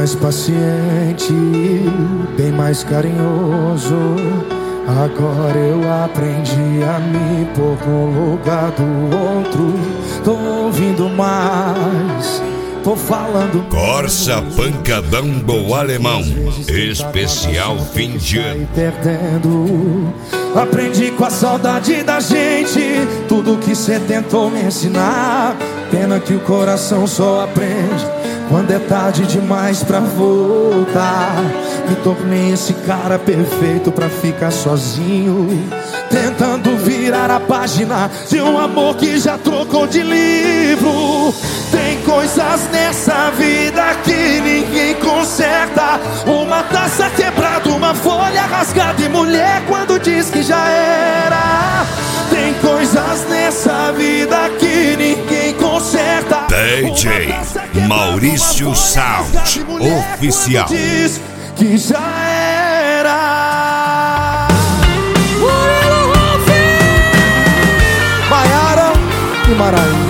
mais paciente, bem mais carinhoso. Agora eu aprendi a me pôr no lugar do outro. Tô ouvindo mais, tô falando. Corsa Pancadão do Alemão, especial fim de ano. Perdendo, aprendi com a saudade da gente tudo que cê tentou me ensinar. Pena que o coração só aprende quando é tarde demais pra voltar. Me tornei esse cara perfeito pra ficar sozinho, tentando virar a página de um amor que já trocou de livro. Tem coisas nessa vida que ninguém conserta. Uma taça quebrada, uma folha rasgada e mulher quando diz que já era. Tem coisas nessa vida que ninguém conserta. DJ Maurício Sound Oficial. Diz que já era. Maiara e Maraí.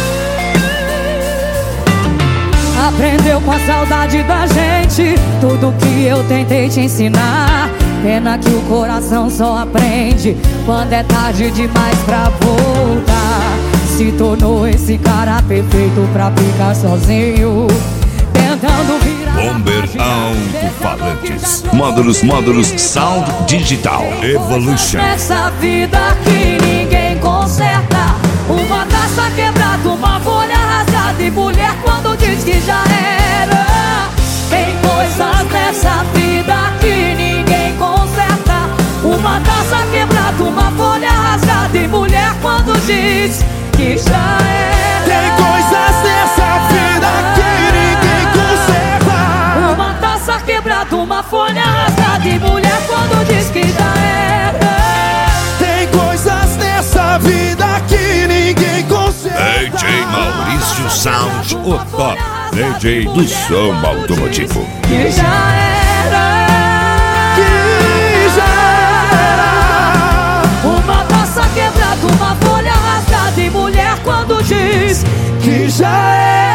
Aprendeu com a saudade da gente tudo que eu tentei te ensinar. Pena que o coração só aprende quando é tarde demais pra voltar. Se tornou esse cara perfeito pra ficar sozinho, tentando virar Bomber Alto-Falantes. Módulos Sound Digital Evolution. nessa vida que ninguém conserta. Uma taça quebrada, uma folha rasgada e mulher quando diz que já era. Tem coisas nessa vida que ninguém conserta. Uma taça quebrada, uma folha rasgada e mulher quando diz que já era. Tem coisas nessa vida que ninguém conserta. Uma taça quebrada, uma folha rasgada e mulher quando diz que já era. Tem coisas nessa vida que ninguém conserta. DJ Maurício Sound, o top DJ do som automotivo. Que já era. Que já era. Uma taça quebrada, uma folha rasgada e mulher quando diz Que já era.